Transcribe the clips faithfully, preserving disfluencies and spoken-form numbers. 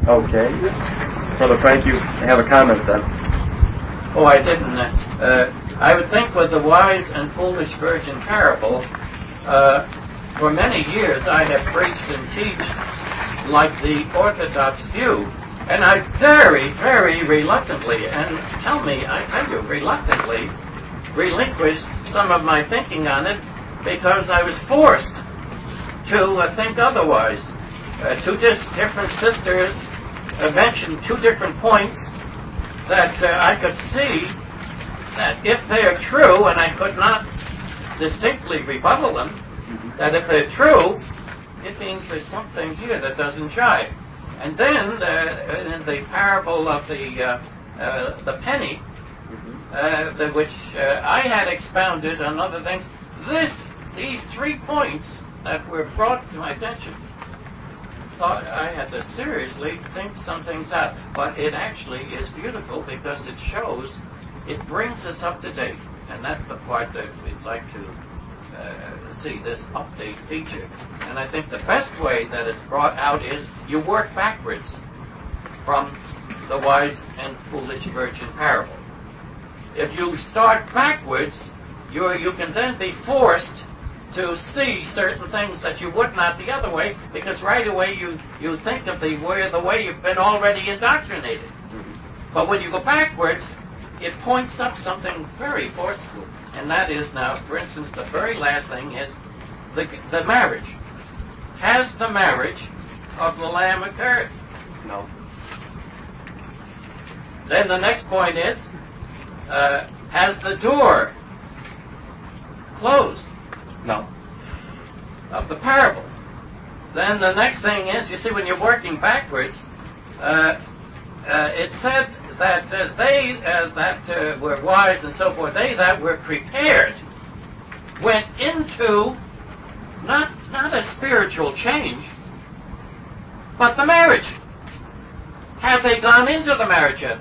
Okay. Brother Frank, you have a comment then. Oh, I didn't. Uh, I would think with the wise and foolish virgin parable, uh, for many years I have preached and teach like the Orthodox view. And I very, very reluctantly, and tell me, I tell you, reluctantly, relinquished some of my thinking on it because I was forced to uh, think otherwise. Uh, two dis- different sisters uh, mentioned two different points that uh, I could see that if they are true, and I could not distinctly rebuttal them, that if they're true, it means there's something here that doesn't jive. And then uh, in the parable of the uh, uh, the penny, uh, the, which uh, I had expounded on other things, this these three points that were brought to my attention, thought I had to seriously think some things out. But it actually is beautiful because it shows, it brings us up to date. And that's the part that we'd like to uh, see, this update feature. And I think the best way that it's brought out is you work backwards from the wise and foolish virgin parable. If you start backwards, you you can then be forced to see certain things that you would not the other way, because right away you, you think of the way, the way you've been already indoctrinated. Mm-hmm. But when you go backwards, it points up something very forceful. And that is now, for instance, the very last thing is the, the marriage. Has the marriage of the Lamb occurred? No. Then the next point is, uh, has the door closed? No. Of the parable. Then the next thing is, you see, when you're working backwards, uh, uh, it said that uh, they uh, that uh, were wise and so forth, they that were prepared, went into not not a spiritual change, but the marriage. Have they gone into the marriage yet?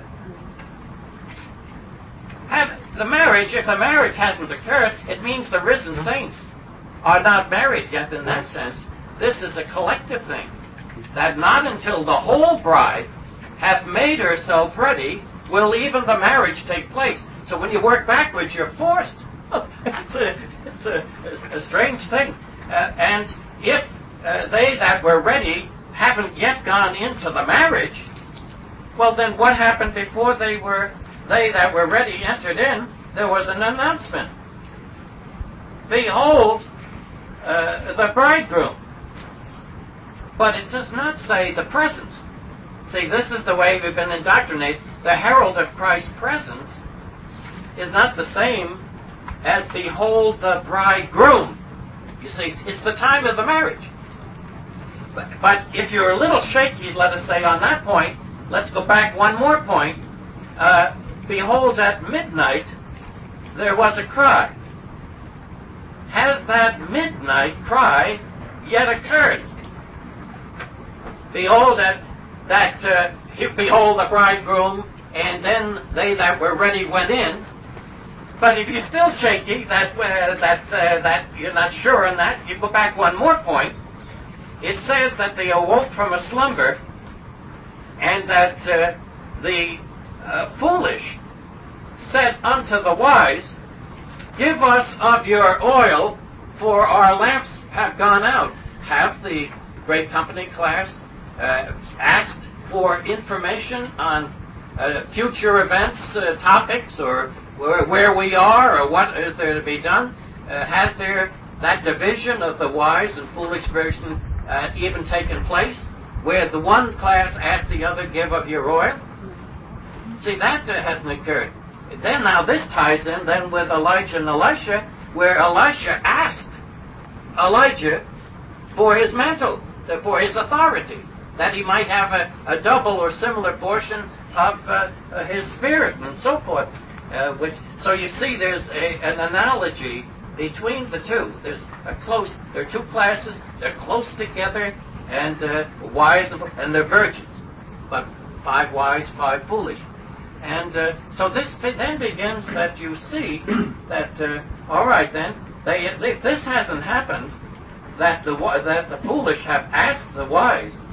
Have the marriage, if the marriage hasn't occurred, it means the risen saints are not married yet in that sense. This is a collective thing. That not until the whole bride hath made herself ready will even the marriage take place. So when you work backwards, you're forced. it's a, it's a, a strange thing. Uh, and if uh, they that were ready haven't yet gone into the marriage, well then what happened before they were they that were ready entered in? There was an announcement. Behold, uh, the bridegroom. But it does not say the presence. See, this is the way we've been indoctrinated. The herald of Christ's presence is not the same as behold the bridegroom. You see, it's the time of the marriage. But, but if you're a little shaky, let us say, on that point, let's go back one more point. Uh, behold, at midnight there was a cry. Has that midnight cry yet occurred? Behold, that, that uh, behold the bridegroom, and then they that were ready went in. But if you're still shaky, that uh, that uh, that you're not sure on that, you go back one more point. It says that they awoke from a slumber, and that uh, the uh, foolish said unto the wise, give us of your oil, for our lamps have gone out. Have the great company class uh, asked for information on uh, future events, uh, topics, or where, where we are, or what is there to be done? Uh, has there that division of the wise and foolish version uh, even taken place, where the one class asked the other, give of your oil? See, that uh, hasn't occurred. Then now this ties in then with Elijah and Elisha, where Elisha asked Elijah for his mantle, for his authority, that he might have a, a double or similar portion of uh, uh, his spirit and so forth. Uh, which so you see, there's a, an analogy between the two. There's a close. There are two classes. They're close together, and uh, wise and, and they're virgins, but five wise, five foolish. And uh, so this then begins that you see that uh, all right then, they, if this hasn't happened, that the that the foolish have asked the wise,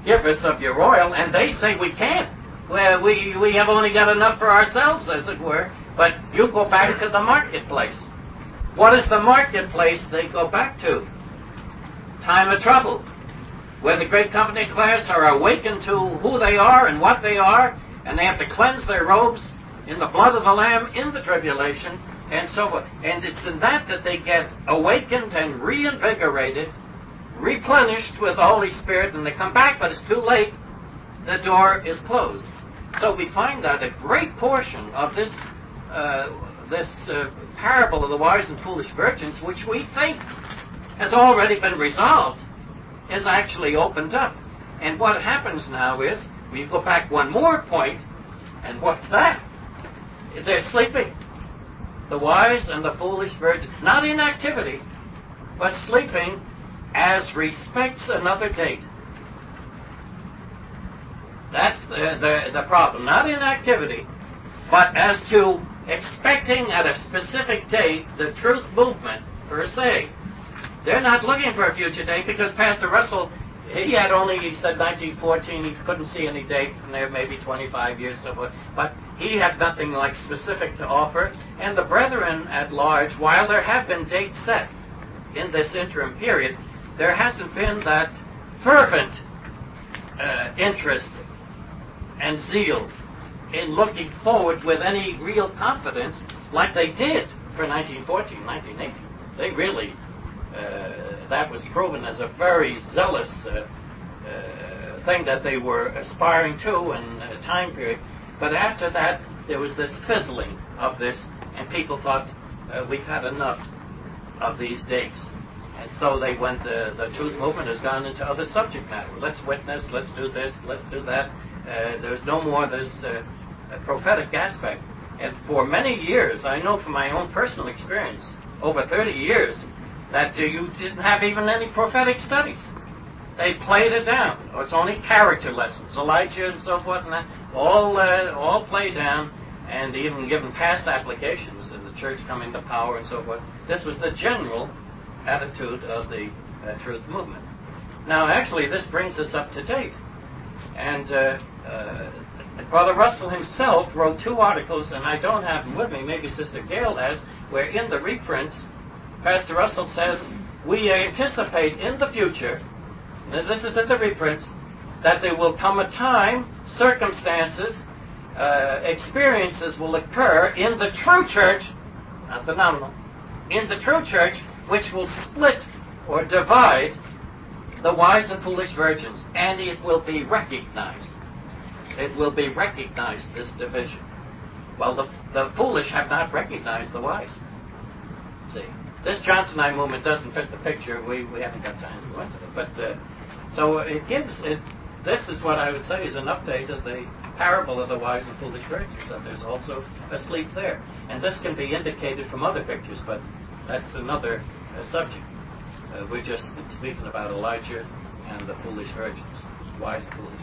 give us of your oil, and they say we can't. Well, we, we have only got enough for ourselves, as it were, but you go back to the marketplace. What is the marketplace they go back to? Time of trouble, where the great company class are awakened to who they are and what they are, and they have to cleanse their robes in the blood of the Lamb in the tribulation, and so forth. And it's in that that they get awakened and reinvigorated, replenished with the Holy Spirit, and they come back, but it's too late. The door is closed. So we find that a great portion of this uh, this uh, parable of the wise and foolish virgins, which we think has already been resolved, is actually opened up. And what happens now is, we go back one more point, and what's that? They're sleeping. The wise and the foolish virgins, not in activity, but sleeping as respects another date. That's the, the, the problem. Not in activity, but as to expecting at a specific date the truth movement, per se. They're not looking for a future date, because Pastor Russell, he had only, he said nineteen fourteen, he couldn't see any date from there, maybe twenty-five years, so forth. But he had nothing like specific to offer. And the brethren at large, while there have been dates set in this interim period, there hasn't been that fervent uh, interest and zeal in looking forward with any real confidence like they did for nineteen fourteen, nineteen eighteen. They really, uh, that was proven as a very zealous uh, uh, thing that they were aspiring to in a time period. But after that, there was this fizzling of this, and people thought, uh, we've had enough of these dates. And so they went, uh, the truth movement has gone into other subject matter. Let's witness, let's do this, let's do that. Uh, there's no more this uh, prophetic aspect. And for many years, I know from my own personal experience, over thirty years, that uh, you didn't have even any prophetic studies. They played it down. Or it's only character lessons. Elijah and so forth and that, all, uh, all played down, and even given past applications in the church coming to power and so forth. This was the general attitude of the uh, truth movement. Now, actually, this brings us up to date. And uh, uh, Brother Russell himself wrote two articles, and I don't have them with me, maybe Sister Gail has, where in the reprints, Pastor Russell says, we anticipate in the future, and this is in the reprints, that there will come a time, circumstances, uh, experiences will occur in the true church, not the nominal, in the true church, which will split or divide the wise and foolish virgins, and it will be recognized. It will be recognized, this division. Well, the, the foolish have not recognized the wise. See, this Johnsonite movement doesn't fit the picture. We, we haven't got time to go into it. But, uh, so it gives, it. this is what I would say is an update of the parable of the wise and foolish virgins. So there's also a sleep there. And this can be indicated from other pictures, but that's another uh, subject. Uh, we're just speaking about Elijah and the foolish virgins, wise and foolish.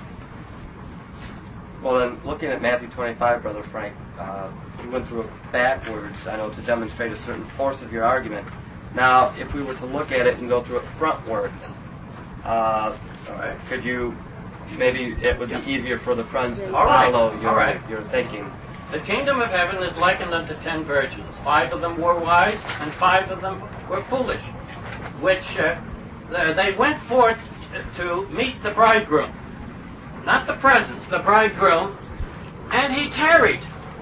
Well, then, looking at Matthew twenty-five, Brother Frank, uh, you went through it backwards, I know, to demonstrate a certain force of your argument. Now, if we were to look at it and go through it frontwards, uh, all right, could you, maybe it would be easier for the friends to all follow right. your, all right. your thinking. The kingdom of heaven is likened unto ten virgins. Five of them were wise, and five of them were foolish, which uh, they went forth to meet the bridegroom. Not the presence, the bridegroom, and he tarried.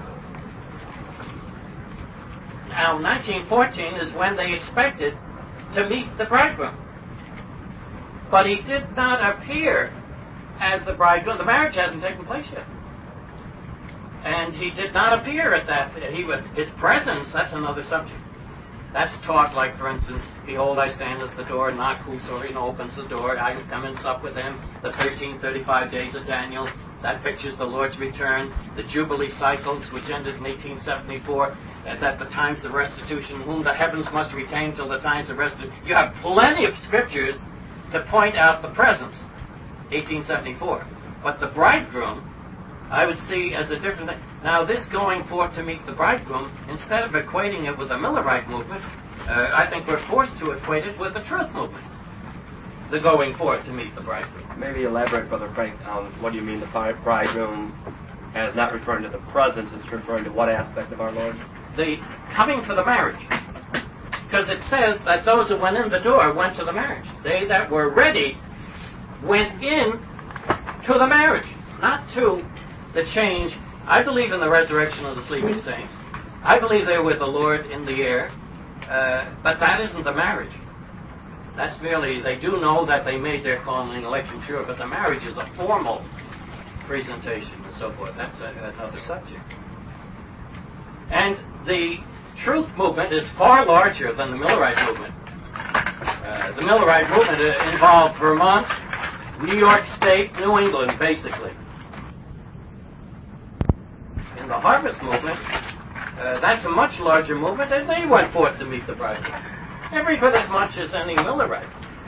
Now, nineteen fourteen is when they expected to meet the bridegroom. But he did not appear as the bridegroom. The marriage hasn't taken place yet. And he did not appear at that. He was, his presence, that's another subject. That's taught like, for instance, behold, I stand at the door and knock, whosoever opens the door, I will come and sup with him. The thirteen thirty-five days of Daniel, that pictures the Lord's return. The Jubilee cycles, which ended in eighteen seventy-four, and that the times of restitution, whom the heavens must retain till the times of restitution. You have plenty of scriptures to point out the presence, eighteen seventy-four. But the bridegroom, I would see as a different thing. Now, this going forth to meet the bridegroom, instead of equating it with the Millerite movement, uh, I think we're forced to equate it with the truth movement. the going forth to meet the bridegroom. Maybe elaborate, Brother Frank, on what do you mean the bride- bridegroom as not referring to the presence, it's referring to what aspect of our Lord? The coming for the marriage. Because it says that those who went in the door went to the marriage. They that were ready went in to the marriage, not to the change. I believe in the resurrection of the sleeping saints. I believe they're with the Lord in the air, uh, but that isn't the marriage. That's merely, they do know that they made their calling and election sure, but the marriage is a formal presentation and so forth. That's a, another subject. And the truth movement is far larger than the Millerite movement. Uh, the Millerite movement uh, involved Vermont, New York State, New England, basically. In the Harvest movement, uh, that's a much larger movement, and they went forth to meet the bridegroom. Every bit as much as any Millerite.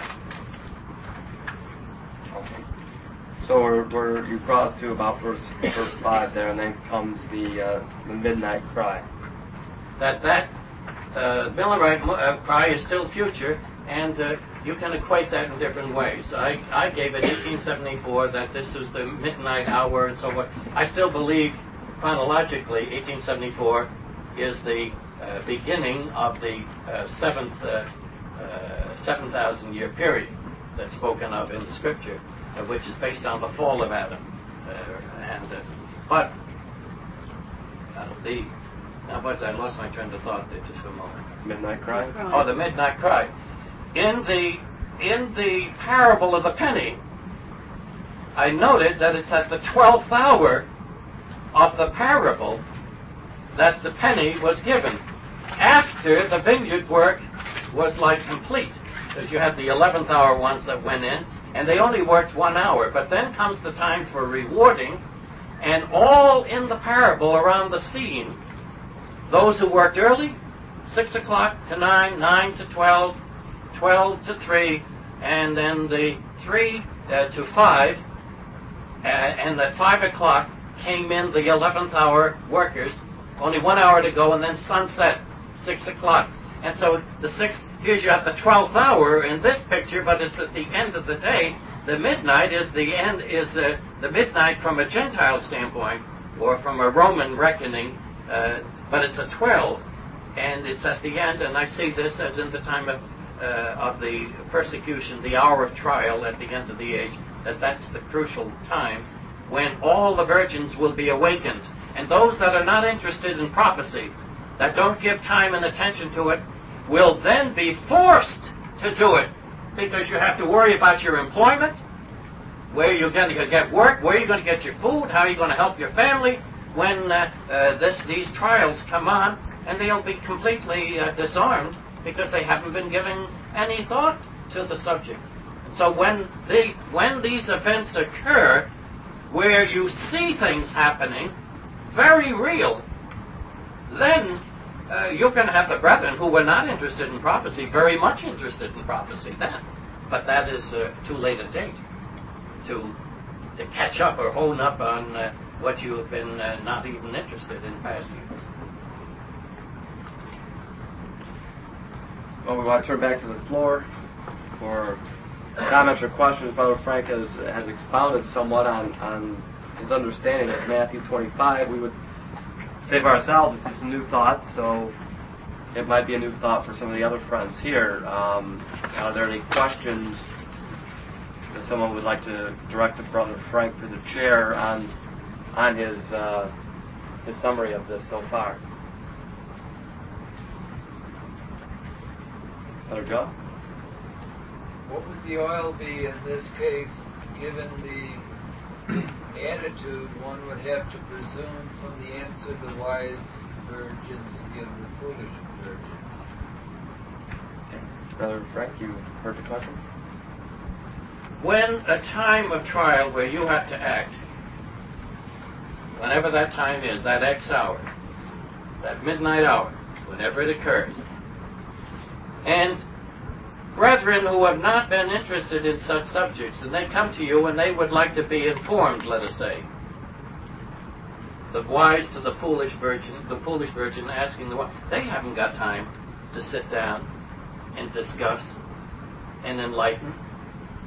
Okay. So we're, we're, you cross to about verse, verse five there, and then comes the, uh, the midnight cry. That that uh, Millerite uh, cry is still future, and uh, you can equate that in different ways. I, I gave it eighteen seventy-four, that this was the midnight hour and so forth. I still believe chronologically eighteen seventy-four is the uh, beginning of the uh, seventh uh, uh, seven thousand year period that's spoken of in the Scripture, uh, which is based on the fall of Adam. Uh, and uh, but uh, the now, but I lost my train of thought there just for a moment. Midnight cry? Oh, the midnight cry. In the in the parable of the penny, I noted that it's at the twelfth hour of the parable that the penny was given, after the vineyard work was like complete, because you had the eleventh hour ones that went in, and they only worked one hour. But then comes the time for rewarding, and all in the parable around the scene, those who worked early, six o'clock to nine, nine to twelve, twelve to three, and then the three uh, to five, uh, and at five o'clock came in the eleventh hour workers, only one hour to go, and then sunset, six o'clock. And so the sixth, here's you at the twelfth hour in this picture, but it's at the end of the day. The midnight is the end, is uh, the midnight from a Gentile standpoint, or from a Roman reckoning, uh, but it's a twelve, and it's at the end, and I see this as in the time of, uh, of the persecution, the hour of trial at the end of the age, that that's the crucial time when all the virgins will be awakened. And those that are not interested in prophecy, that don't give time and attention to it, will then be forced to do it, because you have to worry about your employment, where you're going to get work, where you're going to get your food, how you're going to help your family, when uh, uh, this, these trials come on, and they'll be completely uh, disarmed because they haven't been giving any thought to the subject. And so when, the, when these events occur, where you see things happening, very real, then uh, you're going to have the brethren who were not interested in prophecy very much interested in prophecy then. But that is uh, too late a date to, to catch up or hone up on uh, what you have been uh, not even interested in past years. Well, we want to turn back to the floor for comments or questions. Brother Frank has, has expounded somewhat on, on his understanding of Matthew twenty-five. We would say for ourselves it's just a new thought, so it might be a new thought for some of the other friends here. Um, are there any questions that someone would like to direct to Brother Frank through the chair on on his uh, his summary of this so far? Brother Joe? What would the oil be in this case, given the attitude one would have to presume from the answer the wise virgins give the foolish virgins? Okay. Brother Frank, you heard the question? When a time of trial where you have to act, whenever that time is, that X hour, that midnight hour, whenever it occurs, and brethren who have not been interested in such subjects, and they come to you and they would like to be informed, let us say, the wise to the foolish virgin, the foolish virgin asking the wise, they haven't got time to sit down and discuss and enlighten.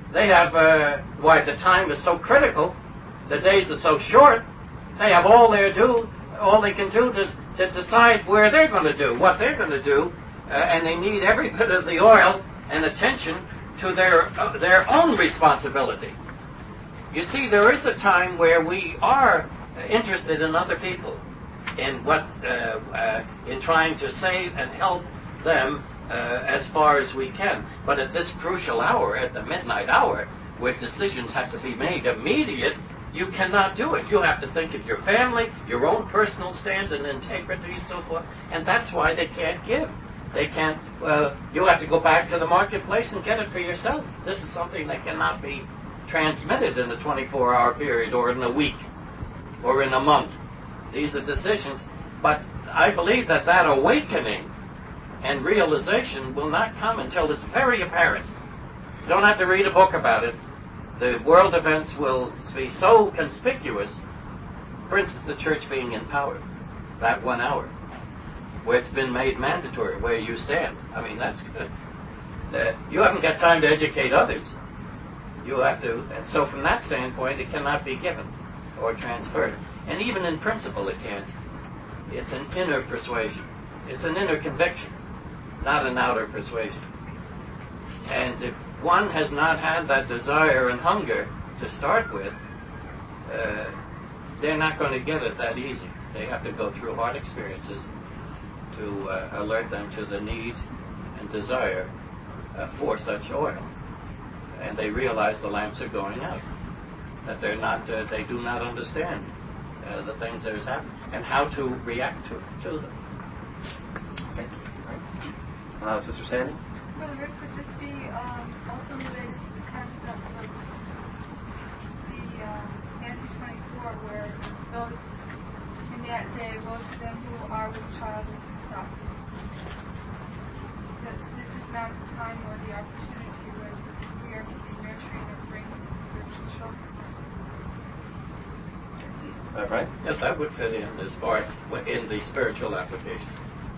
they have, uh, why the time is so critical, the days are so short, they have all they do, all they can do to, to decide where they're going to do, what they're going to do, uh, and they need every bit of the oil and attention to their uh, their own responsibility. You see, there is a time where we are interested in other people, in what, uh, uh, in trying to save and help them uh, as far as we can. But at this crucial hour, at the midnight hour, where decisions have to be made immediate, you cannot do it. You have to think of your family, your own personal stand and integrity and so forth, and that's why they can't give. They can't, uh, you have to go back to the marketplace and get it for yourself. This is something that cannot be transmitted in a twenty-four hour period or in a week or in a month. These are decisions, but I believe that that awakening and realization will not come until it's very apparent. You don't have to read a book about it. The world events will be so conspicuous. For instance, the church being in power, that one hour, where it's been made mandatory, where you stand. I mean, that's good. Uh, you haven't got time to educate others. You have to, and so from that standpoint, it cannot be given or transferred. And even in principle, it can't. It's an inner persuasion. It's an inner conviction, not an outer persuasion. And if one has not had that desire and hunger to start with, uh, they're not going to get it that easy. They have to go through hard experiences to uh, alert them to the need and desire uh, for such oil. And they realize the lamps are going out, that they're not, uh, they do not understand uh, the things that is happening and how to react to, to them. Okay. All right. Uh, Sister Sandy? Brother Rick, could this be um, also related to the concept of the uh, Matthew twenty-four, where those in that day, woe to them who are with child and stuff? That this is not the time or the opportunity when we are to be nurturing and bringing spiritual children. All right. Yes, that would fit in as far in the spiritual application.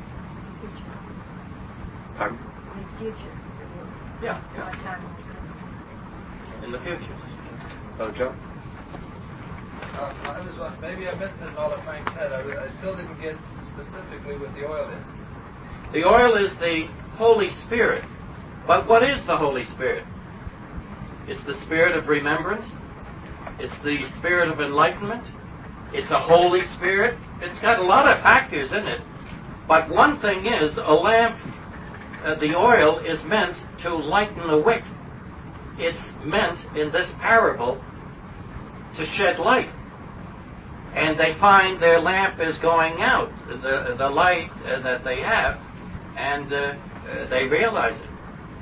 Pardon? In the future. Yeah, What yeah. time? In the future. Brother Joe? Uh, I was wondering, maybe I missed it in all of Frank's head. I, I still didn't get specifically what the oil is. The oil is the Holy Spirit. But what is the Holy Spirit? It's the spirit of remembrance. It's the spirit of enlightenment. It's a Holy Spirit. It's got a lot of factors in it. But one thing is, a lamp, uh, the oil is meant to lighten a wick. It's meant, in this parable, to shed light. And they find their lamp is going out, the, the light uh, that they have, and uh, uh, they realize it.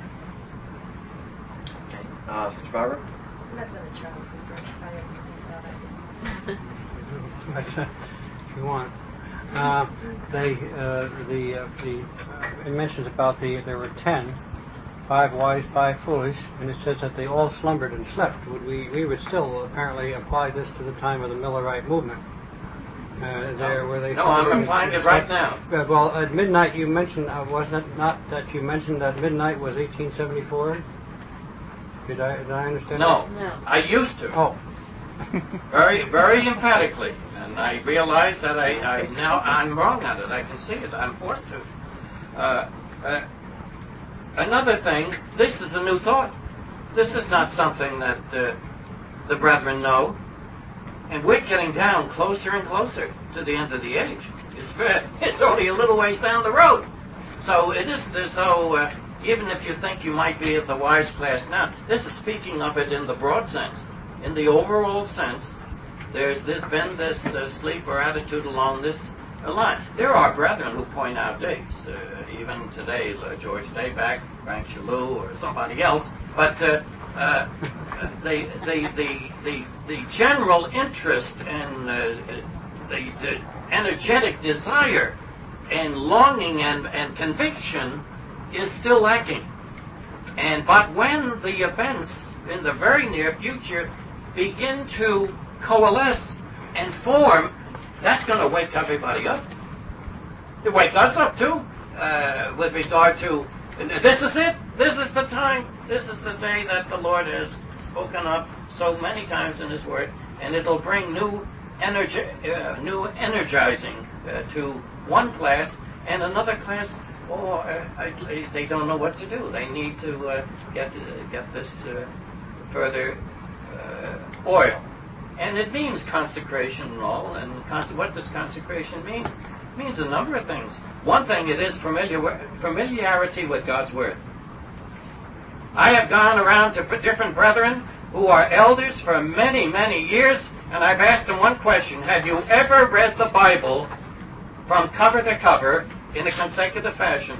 Okay. Uh, Sister Barbara? I'm not going to try to I That's, uh, if you want. Uh, they, uh, the, uh, the, uh, it mentions about the, there were ten, five wise, five foolish, and it says that they all slumbered and slept. Would we, we would still apparently apply this to the time of the Millerite movement. Uh, there, where they No, I'm slumbered and applying it slept. right now. Uh, well, at midnight you mentioned, uh, wasn't it not that you mentioned that midnight was eighteen seventy-four? Did I, did I understand No, that? No. I used to. Oh. Very, very emphatically. And I realize that I, I now I'm wrong on it. I can see it. I'm forced to. Uh, uh, another thing, this is a new thought. This is not something that uh, the brethren know. And we're getting down closer and closer to the end of the age. It's, it's only a little ways down the road. So it isn't as though, uh, even if you think you might be at the wise class now, this is speaking of it in the broad sense. In the overall sense, there's, there's been this uh, sleep or attitude along this uh, line. There are brethren who point out dates, uh, even today, uh, George Dayback, Frank Shalou, or somebody else. But uh, uh, the, the, the, the, the general interest and uh, the, the energetic desire and longing and, and conviction is still lacking. And but when the events in the very near future begin to coalesce and form, that's going to wake everybody up. It wake us up too, uh, with regard to, this is it, this is the time, this is the day that the Lord has spoken of so many times in His Word, and it'll bring new energy, uh, new energizing uh, to one class, and another class, oh, uh, I, they don't know what to do. They need to uh, get uh, get this uh, further uh, oil. And it means consecration and all. And cons- what does consecration mean? It means a number of things. One thing, it is familiar, familiarity with God's Word. I have gone around to different brethren who are elders for many, many years, and I've asked them one question. Have you ever read the Bible from cover to cover in a consecutive fashion?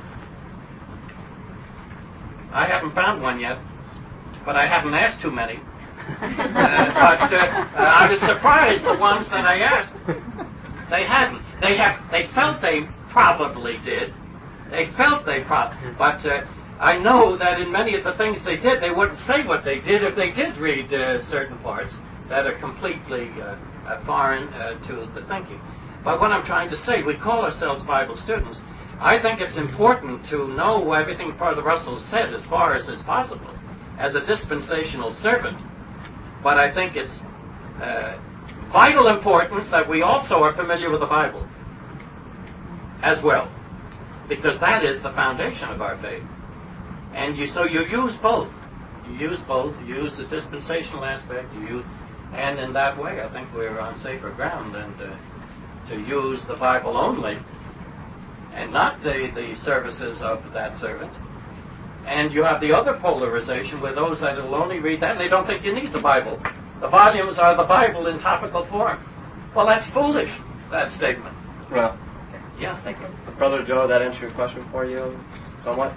I haven't found one yet, but I haven't asked too many. uh, but uh, uh, I was surprised the ones that I asked. They hadn't. They have. They felt they probably did. They felt they probably. But uh, I know that in many of the things they did, they wouldn't say what they did if they did read uh, certain parts that are completely uh, uh, foreign uh, to the thinking. But what I'm trying to say, we call ourselves Bible students. I think it's important to know everything Father Russell said as far as is possible as a dispensational servant. But I think it's uh, vital importance that we also are familiar with the Bible as well, because that is the foundation of our faith. And you, so you use both. You use both. You use the dispensational aspect. You use, and in that way, I think we're on safer ground than to, to use the Bible only, and not the, the services of that servant. And you have the other polarization with those that will only read that and they don't think you need the Bible. The volumes are the Bible in topical form. Well, that's foolish, that statement. Well, yeah, thank you. Brother Joe, that answer your question for you somewhat?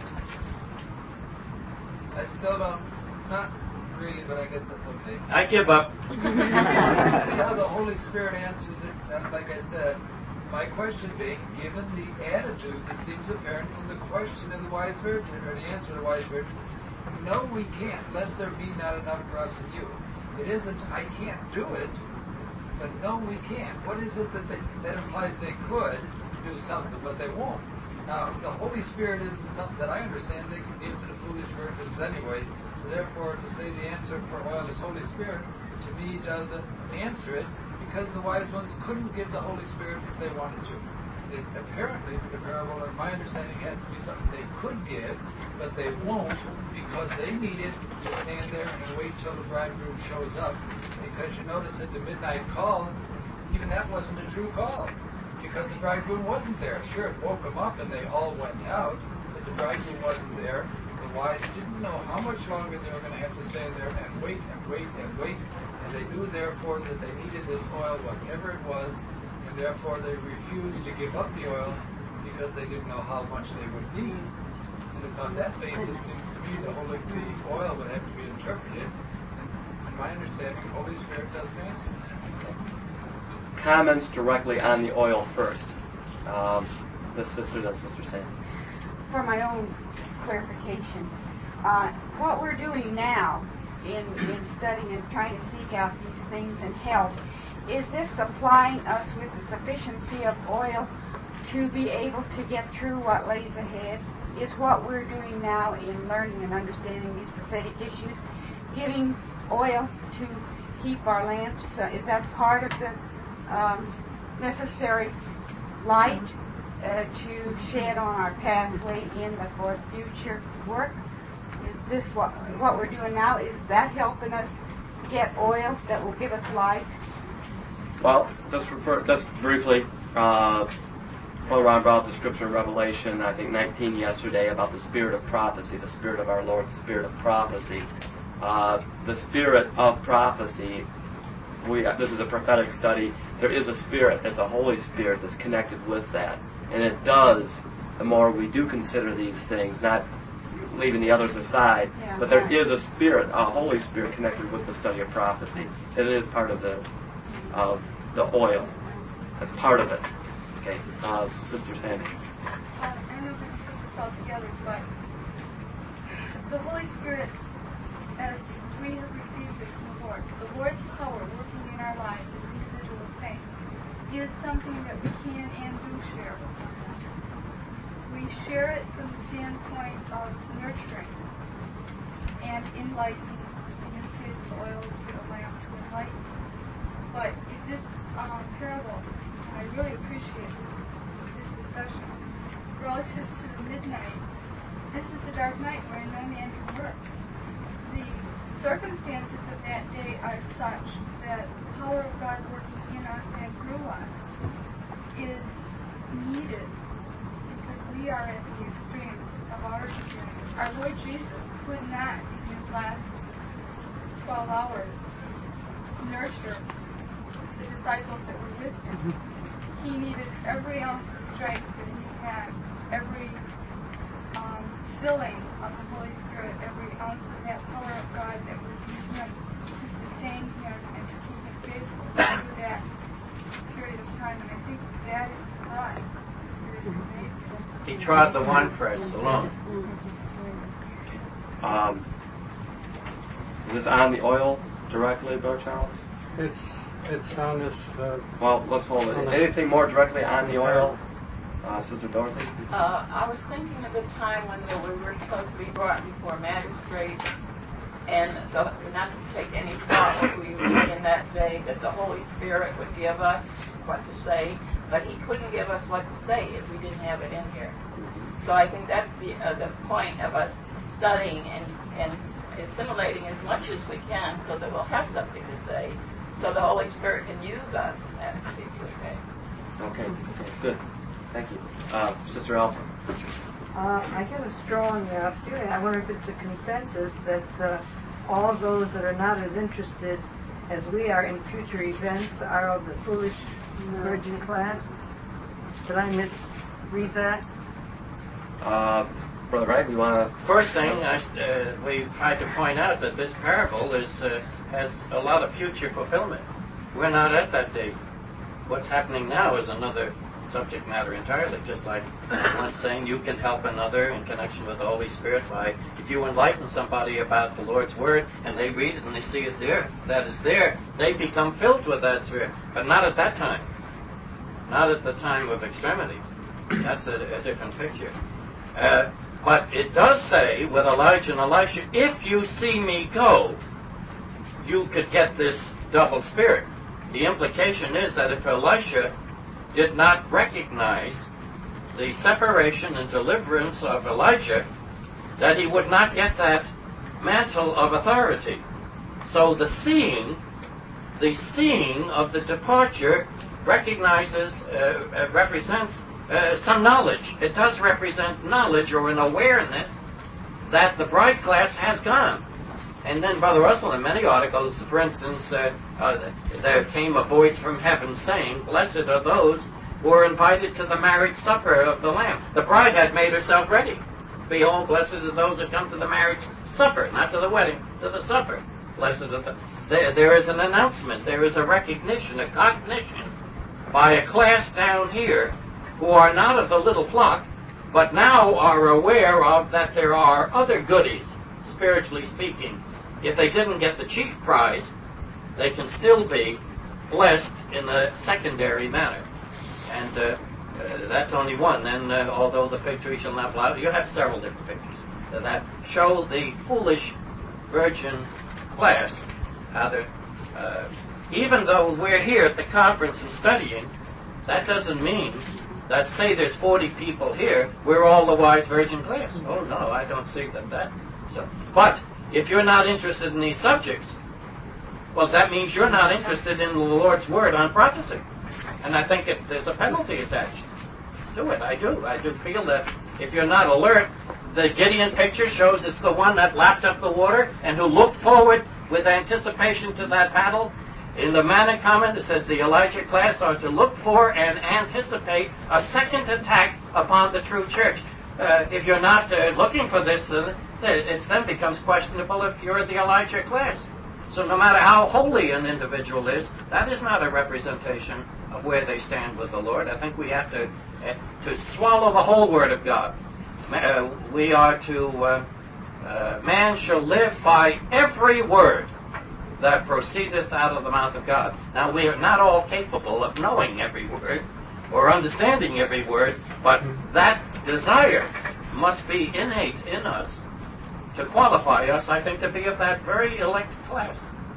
I still don't, not really, but I guess that's okay. I give up. See how the Holy Spirit answers it, uh, like I said. My question being, given the attitude that seems apparent from the question of the wise virgin, or the answer of the wise virgin, no, we can't, lest there be not enough for us and you. It isn't, I can't do it, but no, we can't. What is it that they, that implies they could do something, but they won't? Now, the Holy Spirit isn't something that I understand they can give to the foolish virgins anyway, so therefore to say the answer for oil is Holy Spirit, to me doesn't answer it, because the wise ones couldn't give the Holy Spirit if they wanted to. It, apparently, the parable, in my understanding, has to be something they could give, but they won't because they need it to stand there and wait till the bridegroom shows up. Because you notice at the midnight call, even that wasn't a true call, because the bridegroom wasn't there. Sure, it woke them up and they all went out, but the bridegroom wasn't there. The wise didn't know how much longer they were going to have to stand there and wait and wait and wait. And they knew, therefore, that they needed this oil, whatever it was, and therefore they refused to give up the oil because they didn't know how much they would need. And it's on that basis, it seems to me, the Holy the oil would have to be interpreted. And in my understanding, the Holy Spirit doesn't answer that. Comments directly on the oil first. Um, the sister, then Sister Sandy. For my own clarification, uh, what we're doing now in, in studying and trying to seek out these things and help, is this supplying us with the sufficiency of oil to be able to get through what lays ahead? Is what we're doing now in learning and understanding these prophetic issues giving oil to keep our lamps? Uh, is that part of the um, necessary light uh, to shed on our pathway in the for future work? Is this what what we're doing now? Is that helping us get oil that will give us light? Well, just refer, just briefly, uh, Brother Ron brought the scripture in Revelation, I think nineteen yesterday, about the spirit of prophecy, the spirit of our Lord, the spirit of prophecy. Uh, the spirit of prophecy, we this is a prophetic study. There is a spirit, it's a Holy Spirit that's connected with that. And it does, the more we do consider these things, not leaving the others aside, yeah, but there right. is a spirit, a Holy Spirit connected with the study of prophecy. It is part of the of the oil. That's part of it. Okay, uh, Sister Sandy. Uh, I know we can put this all together, but the Holy Spirit, as we have received it from the Lord, the Lord's power working in our lives as individual saints, is something that we can and do share with one another. We share it from the standpoint of nurturing. and enlightening. In this case, the oil is for the lamp to enlighten. But in this um, parable, and I really appreciate this, this discussion, relative to the midnight, this is the dark night wherein no man can work. The circumstances of that day are such that the power of God working in us and through us is needed because we are at the extreme of our experience. Our Lord Jesus could not, in his last twelve hours, nurture the disciples that were with him. He needed every ounce of strength that he had, every um, filling of the Holy Spirit, every ounce of that power of God that was in him to sustain him and to keep him faithful through that period of time. And I think that is God. He trod the winepress alone. Um, is this on the oil directly, Brother Charles? It's it's on this. Uh, Well, let's hold it. Anything more directly on the oil, uh, Sister Dorothy? Uh, I was thinking of the time when we were supposed to be brought before magistrates, and the, not to take any thought what we read in that day, that the Holy Spirit would give us what to say, but He couldn't give us what to say if we didn't have it in here. So I think that's the uh, the point of us studying and, and assimilating as much as we can so that we'll have something to say, so the Holy Spirit can use us in that particular day. Okay, okay, good. Thank you. Uh, Sister Alpha. Uh, I get a strong uh, feeling. I wonder if it's a consensus that uh, all those that are not as interested as we are in future events are of the foolish virgin class. Did I misread that? Uh, Brother Wright, we want to... First thing, I, uh, we tried to point out that this parable is uh, has a lot of future fulfillment. We're not at that date. What's happening now is another subject matter entirely, just like one saying you can help another in connection with the Holy Spirit by, if you enlighten somebody about the Lord's Word and they read it and they see it there, that is there, they become filled with that Spirit. But not at that time. Not at the time of extremity. That's a, a different picture. Uh, but it does say with Elijah and Elisha, if you see me go, you could get this double spirit. The implication is that if Elisha did not recognize the separation and deliverance of Elijah, that he would not get that mantle of authority. So the seeing, the seeing of the departure recognizes, uh, uh, represents uh, some knowledge. It does represent knowledge or an awareness that the bride class has gone. And then Brother Russell, in many articles, for instance, uh, uh, there came a voice from heaven saying, blessed are those who are invited to the marriage supper of the Lamb. The bride had made herself ready. Behold, blessed are those who come to the marriage supper, not to the wedding, to the supper. Blessed are the... There, there is an announcement, there is a recognition, a cognition by a class down here who are not of the little flock, but now are aware of that there are other goodies, spiritually speaking. If they didn't get the chief prize, they can still be blessed in a secondary manner. And uh, uh, that's only one. And uh, although the fig tree shall not flower, you have several different pictures that show the foolish virgin class. How uh, even though we're here at the conference and studying, that doesn't mean that, say there's forty people here, we're all the wise virgin class. Oh no, I don't see that. that so. But if you're not interested in these subjects, well, that means you're not interested in the Lord's Word on prophecy. And I think it, there's a penalty attached to it. I do. I do feel that if you're not alert, the Gideon picture shows it's the one that lapped up the water and who looked forward with anticipation to that battle. In the Manna comment, it says the Elijah class are to look for and anticipate a second attack upon the true church. Uh, if you're not uh, looking for this, uh, it then becomes questionable if you're the Elijah class. So no matter how holy an individual is, that is not a representation of where they stand with the Lord. I think we have to uh, to swallow the whole Word of God. Uh, we are to, uh, uh, man shall live by every word that proceedeth out of the mouth of God. Now, we are not all capable of knowing every word or understanding every word, but that desire must be innate in us to qualify us, I think, to be of that very elect class.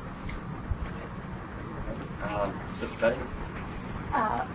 Um, Sister Betty? Uh,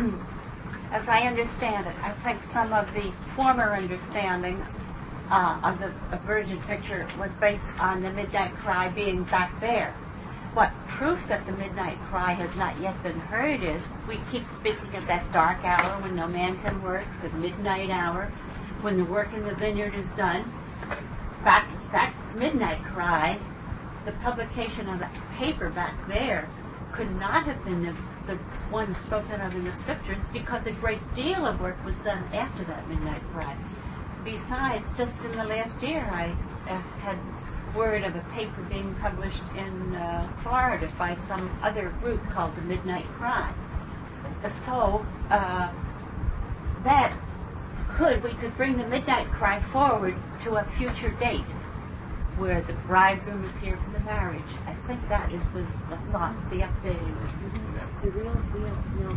as I understand it, I think some of the former understanding uh, of the of Virgin picture was based on the midnight cry being back there. What proves that the midnight cry has not yet been heard is we keep speaking of that dark hour when no man can work, the midnight hour, when the work in the vineyard is done. Back, that midnight cry, the publication of that paper back there, could not have been the, the one spoken of in the scriptures because a great deal of work was done after that midnight cry. Besides, just in the last year, I uh, had word of a paper being published in uh, Florida by some other group called the Midnight Cry. So uh, that could, we could bring the Midnight Cry forward to a future date where the bridegroom is here for the marriage. I think that is the, the thought, the updating. The real deal.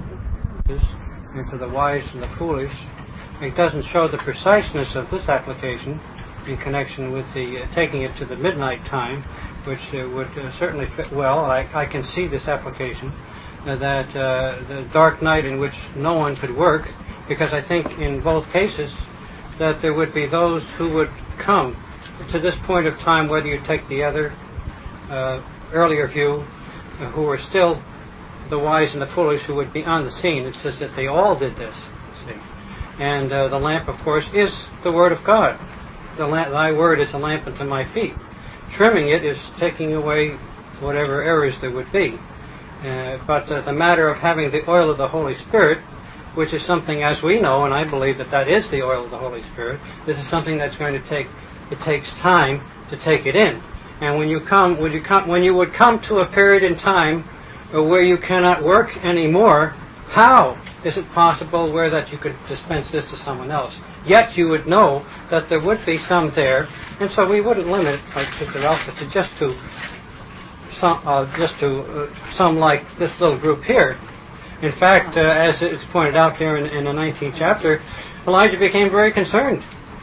And to the wise and the foolish, it doesn't show the preciseness of this application in connection with the uh, taking it to the midnight time, which uh, would uh, certainly fit well. I, I can see this application, uh, that uh, the dark night in which no one could work, because I think in both cases that there would be those who would come to this point of time, whether you take the other uh, earlier view, uh, who are still the wise and the foolish who would be on the scene. It says that they all did this. See? And uh, the lamp, of course, is the Word of God. The lamp, thy word is a lamp unto my feet. Trimming it is taking away whatever errors there would be. Uh, but uh, the matter of having the oil of the Holy Spirit, which is something, as we know, and I believe that that is the oil of the Holy Spirit, this is something that's going to take, it takes time to take it in. And when you come, when you come, when you would come to a period in time where you cannot work anymore, how is it possible where that you could dispense this to someone else? Yet you would know that there would be some there, and so we wouldn't limit, like Sister Alpha, to just to some, uh, just to uh, some like this little group here. In fact, uh, as it's pointed out there in, in the nineteenth chapter, Elijah became very concerned.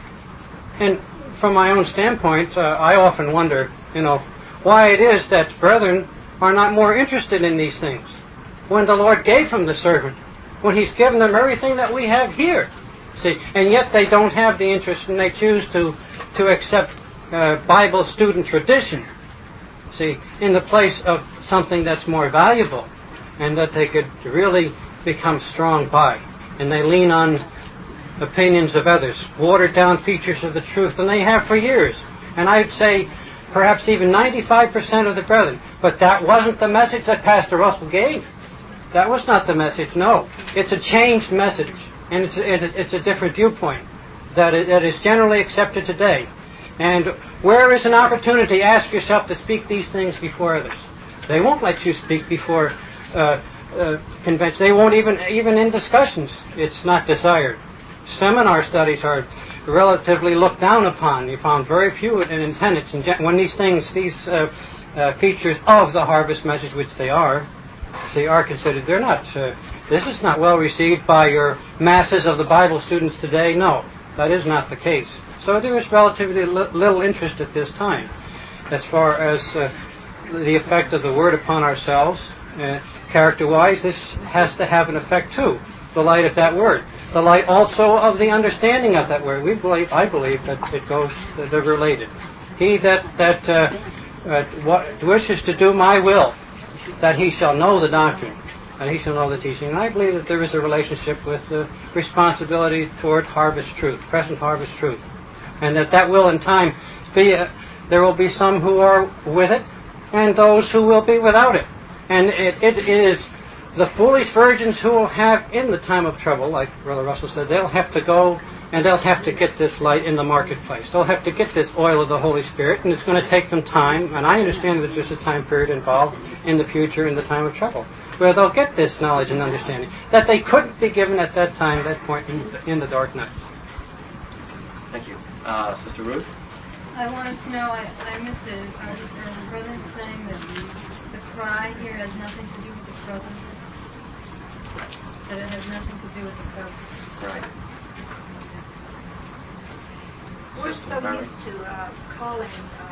And from my own standpoint, uh, I often wonder, you know, why it is that brethren are not more interested in these things. When the Lord gave him the servant, when He's given them everything that we have here. See, and yet they don't have the interest, and they choose to to accept uh, Bible student tradition, see, in the place of something that's more valuable, and that they could really become strong by. And they lean on opinions of others, watered down features of the truth, and they have for years. And I'd say perhaps even ninety-five percent of the brethren. But that wasn't the message that Pastor Russell gave. That was not the message, no. It's a changed message. And it's a, it's a different viewpoint that, it, that is generally accepted today. And where is an opportunity, ask yourself, to speak these things before others? They won't let you speak before uh, uh, convention. They won't even, even in discussions. It's not desired. Seminar studies are relatively looked down upon. You found very few in attendance. And when these things, these uh, uh, features of the harvest message, which they are, they are considered, they're not... Uh, This is not well received by your masses of the Bible students today. No, that is not the case. So there is relatively li- little interest at this time. As far as uh, the effect of the Word upon ourselves, uh, character-wise, this has to have an effect too. The light of that Word. The light also of the understanding of that Word. We believe, I believe that it goes, that they're related. He that, that uh, uh, what, wishes to do my will, that he shall know the doctrine. And he shall know the teaching. And I believe that there is a relationship with the responsibility toward harvest truth, present harvest truth. And that that will in time be, a, there will be some who are with it and those who will be without it. And it, it is the foolish virgins who will have in the time of trouble, like Brother Russell said, they'll have to go and they'll have to get this light in the marketplace. They'll have to get this oil of the Holy Spirit, and it's going to take them time. And I understand that there's a time period involved in the future in the time of trouble, where they'll get this knowledge and understanding that they couldn't be given at that time, that point in the, in the dark night. Thank you. Uh, Sister Ruth? I wanted to know, I, I missed it. Are the, are the brothers saying that the, the cry here has nothing to do with the covenant? That it has nothing to do with the covenant? Right. We're system so of government. used to uh, calling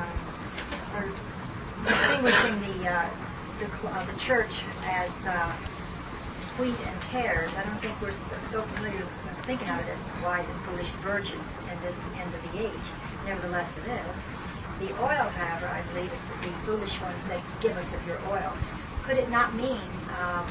uh, or distinguishing the uh, the, cl- uh, the church as uh, wheat and tares. I don't think we're so, so familiar with thinking of it as wise and foolish virgins in this end of the age. Nevertheless, it is. The oil, however, I believe it's the foolish ones that give us of your oil. Could it not mean um,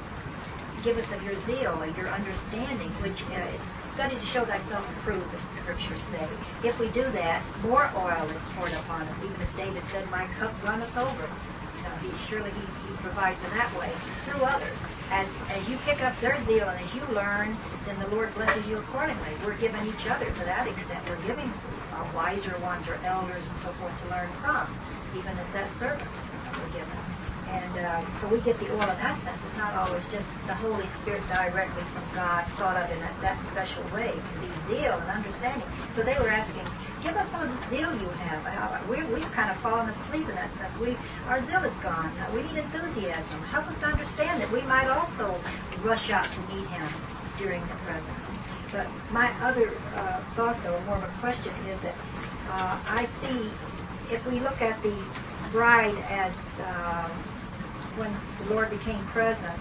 give us of your zeal or your understanding, which uh, is study to show thyself approved, as the scriptures say. If we do that, more oil is poured upon us. Even as David said, my cup runneth over. You know, he, surely he, he provides in that way through others. As, as you pick up their zeal and as you learn, then the Lord blesses you accordingly. We're giving each other to that extent. We're giving uh, wiser ones or elders and so forth to learn from, even as that servant we're given. And uh, so we get the oil in that sense. It's not always just the Holy Spirit directly from God thought of in that, that special way. It can be zeal and understanding. So they were asking, give us some of the zeal you have. Uh, we, we've kind of fallen asleep in that sense. We, our zeal is gone. Uh, we need enthusiasm. Help us to understand that we might also rush out to meet Him during the present. But my other uh, thought, though, more of a question, is that uh, I see, if we look at the bride as uh, when the Lord became present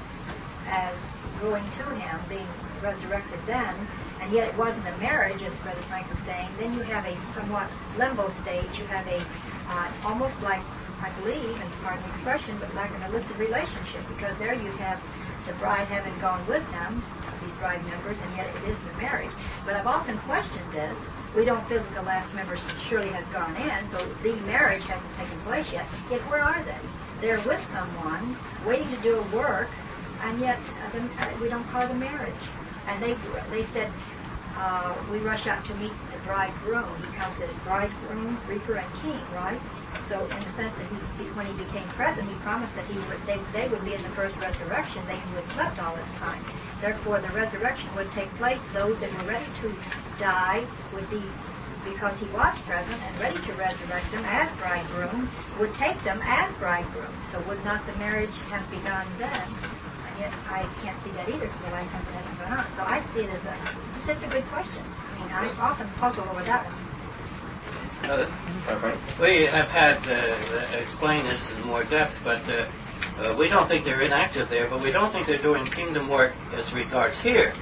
as going to Him, being resurrected then, and yet it wasn't a marriage, as Brother Frank was saying, then you have a somewhat limbo stage. You have a uh, almost like, I believe, and pardon the expression, but like an illicit relationship, because there you have the bride having gone with Him, these bride members, and yet it isn't a marriage. But I've often questioned this. We don't feel that the last member surely has gone in, so the marriage hasn't taken place yet. Yet where are they? They're with someone, waiting to do a work, and yet uh, the, uh, we don't call it a marriage. And they they said, uh, we rush out to meet the bridegroom. He comes as bridegroom, reaper, and king, right? So in the sense that he, when he became present, he promised that he would, they, they would be in the first resurrection, they who had slept all this time. Therefore, the resurrection would take place. Those that were ready to die would be, because he was present and ready to resurrect them as bridegroom, would take them as bridegroom. So would not the marriage have begun then? And yet I can't see that either, because the life hasn't gone on. So I see it as a, it's just a good question. I mean, I often puzzle over that one. Uh, we have had uh, explain this in more depth, but uh, uh, we don't think they're inactive there, but we don't think they're doing kingdom work as regards here.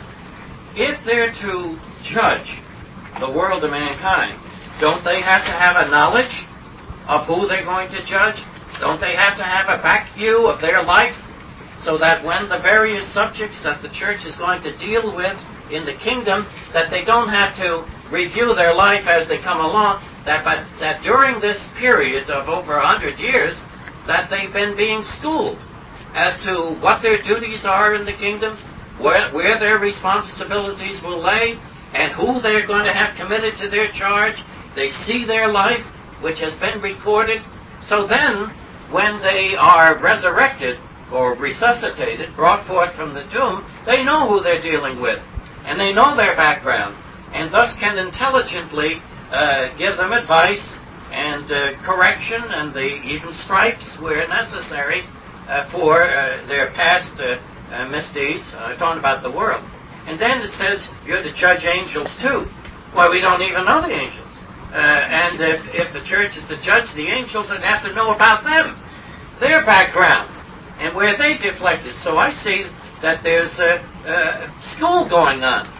If they're to judge the world of mankind, don't they have to have a knowledge of who they're going to judge? Don't they have to have a back view of their life, so that when the various subjects that the church is going to deal with in the kingdom, that they don't have to review their life as they come along, that but that during this period of over a hundred years, that they've been being schooled as to what their duties are in the kingdom, where, where their responsibilities will lay, and who they're going to have committed to their charge. They see their life, which has been recorded. So then, when they are resurrected or resuscitated, brought forth from the tomb, they know who they're dealing with, and they know their background, and thus can intelligently uh, give them advice and uh, correction, and the even stripes where necessary uh, for uh, their past uh, uh, misdeeds. I'm uh, talking about the world. And then it says you're to judge angels too. Well, we don't even know the angels. Uh, and if, if the church is to judge the angels, they'd have to know about them, their background, and where they deflected. So I see that there's a, a school going on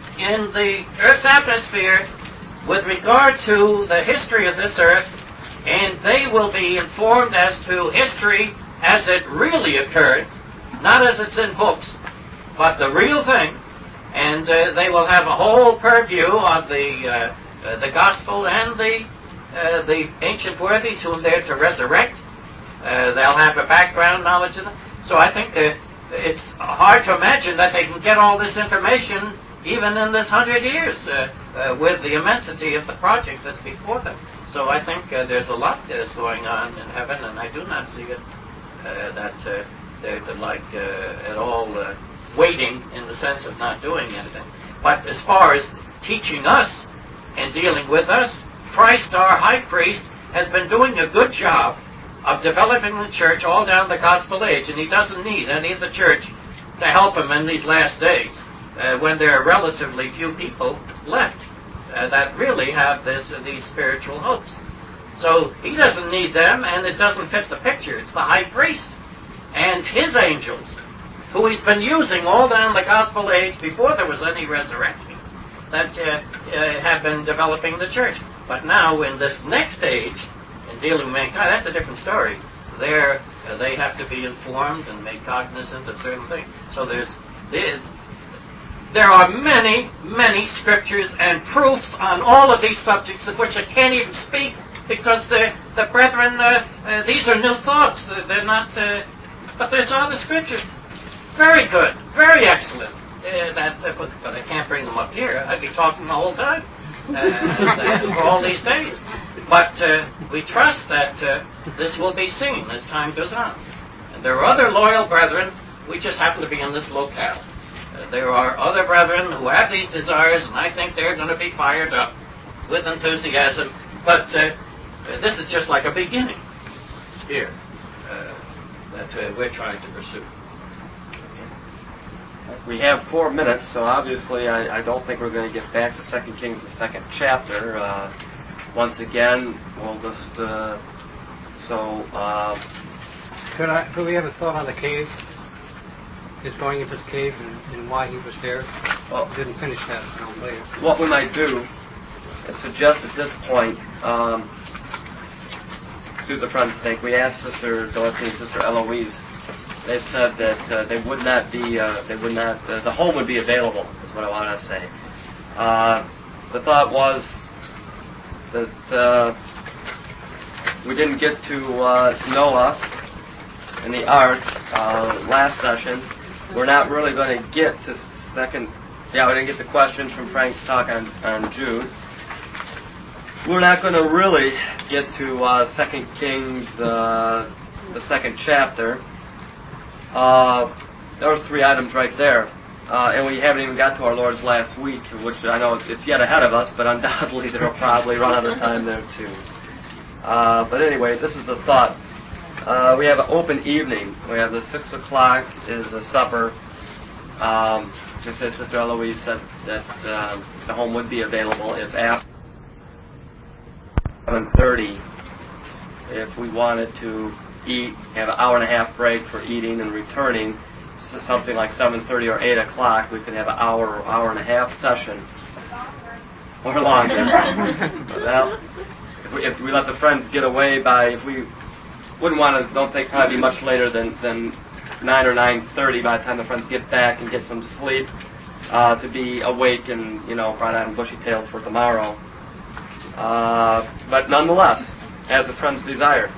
in the Earth's atmosphere with regard to the history of this earth, and they will be informed as to history as it really occurred, not as it's in books, but the real thing. And uh, they will have a whole purview of the uh, uh, the gospel and the uh, the ancient worthies whom they're to resurrect. Uh, they'll have a background knowledge of them. So I think uh, it's hard to imagine that they can get all this information even in this hundred years uh, uh, with the immensity of the project that's before them. So I think uh, there's a lot that is going on in heaven, and I do not see it uh, that uh, they're like uh, at all uh, waiting in the sense of not doing anything. But as far as teaching us and dealing with us, Christ, our high priest, has been doing a good job of developing the church all down the gospel age, and he doesn't need any of the church to help him in these last days uh, when there are relatively few people left. uh, that really have this uh, these spiritual hopes. So he doesn't need them, and it doesn't fit the picture. It's the high priest and his angels, who he's been using all down the gospel age before there was any resurrection, that uh, uh, have been developing the church. But now in this next age, in dealing with mankind, that's a different story. There, uh, they have to be informed and made cognizant of certain things. So there's, there, there are many, many scriptures and proofs on all of these subjects of which I can't even speak, because the, the brethren, uh, uh, these are new thoughts. They're not, uh, but there's all the scriptures. Very good, very excellent. Uh, that, uh, but, but I can't bring them up here. I'd be talking the whole time uh, and for all these days. But uh, we trust that uh, this will be seen as time goes on. And there are other loyal brethren. We just happen to be in this locale. Uh, there are other brethren who have these desires, and I think they're going to be fired up with enthusiasm. But uh, this is just like a beginning here uh, that uh, we're trying to pursue. We have four minutes, so obviously I, I don't think we're going to get back to Second Kings, the second chapter. Uh, once again, we'll just, uh, so... Uh, could, I, could we have a thought on the cave? His going into the cave and, and why he was there? Well, we didn't finish that no, later. What we might do is suggest at this point, um, see what the friends think. We asked Sister Dorothy and Sister Eloise. They said that uh, they would not be, uh, they would not, uh, the home would be available, is what I want to say. Uh, the thought was that uh, we didn't get to uh, Noah and the ark uh, last session. We're not really going to get to second, yeah, we didn't get the questions from Frank's talk on, on Jude. We're not going to really get to uh, Second Kings, uh, the second chapter. Uh, there was three items right there. Uh, and we haven't even got to our Lord's last week, which I know it's yet ahead of us, but undoubtedly there will probably run out of time there too. Uh, but anyway, this is the thought. Uh, we have an open evening. We have the six o'clock is a supper. Um, just as Sister Eloise said that uh, the home would be available if after seven thirty, if we wanted to eat, have an hour and a half break for eating and returning. Something like seven thirty or eight o'clock, we could have an hour or hour and a half session. Or longer. Well, if we, if we let the friends get away by, if we wouldn't want to, don't think probably much later than, than nine or nine thirty by the time the friends get back and get some sleep, uh, to be awake and, you know, bright-eyed and bushy-tailed for tomorrow. Uh, but nonetheless, as the friends desire.